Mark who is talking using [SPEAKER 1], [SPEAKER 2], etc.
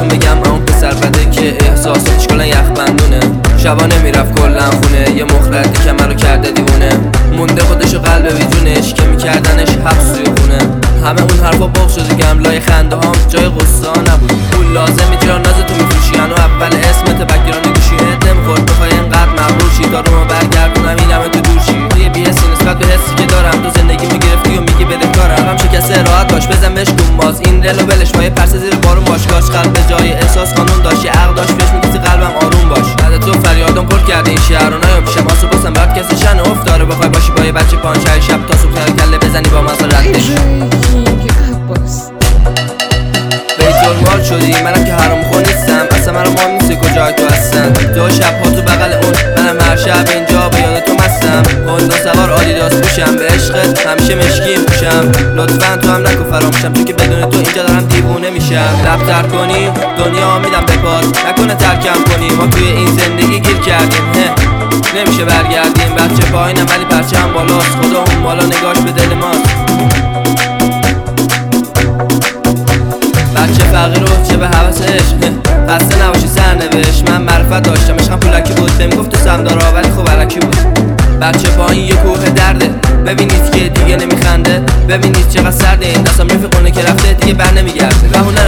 [SPEAKER 1] بهتون بگم اون پسر بده که احساساتش کلا یخبندونه. شبا نمیرفت کلا خونه، یه مخلطی که منو کرده دیوونه. مونده خودشو قلب بیجونش که میکردنش حبس توی خونه. همه اون حرفا بغض شده گملای خنده هام جای قصه نبود. پول لازمی چرا ناز تو میفروشی؟ هنو اول اسمت بگیران گوشیت نمیخورد بخوای اینقدر مغرور شی. دارومو برگردونم اینمه تو دورشی. توی بی‌حسی نسبت به حسی که دارم تو زندگی میگرفتی و میگی بده کارم. هم شکسته راحت باش بزن بهش گمباز. این دلو ولش با یه پرسه زیر بارون باش. کاش قلب به جای احساس قانون داشت، یه عقل داشت بهش میگیسی قلبم آروم باش. بعد تو فریادم پر کرده این شهر و نیا پیشم آسو بسن بعد کسی شن افتاره. بخوای باشی با یه بچه پانچه شب تا صبح کله بزنی با مزا ردش. مال شدی منم که حرام خون نیستم، اصلا منم مهم نیست کجای تو هستن. تو شب ها تو بغل اون، منم هر شب اینجا به یاد تو مستم. هوندا سوار آدیداس پوشم، به عشقت همیشه مشکی پوشم. لطفا تو هم نکن فراموشم، چون که بدون تو اینجا دارم دیوونه میشم. لب تر کنی دنیا میدم به پات، نکنه ترکم کنی. ما توی این زندگی گیر کردیم نمیشه برگردیم. بچه پایینم ولی پرچه هم بالاست، خدا اون بالا نگاش به دل ماست. بچه فقیر و چه به حوثش خسته نباشی سرنوشت. من معرفت داشتم عشقم پولکی بود، بهم گفت تو سمدارا ولی خب علکی بود. بچه پایین یه کوه درده، ببینید که دیگه نمیخنده. ببینید چقدر سرده این دستم رفیقونه که رفته دیگه بر نمیگرده.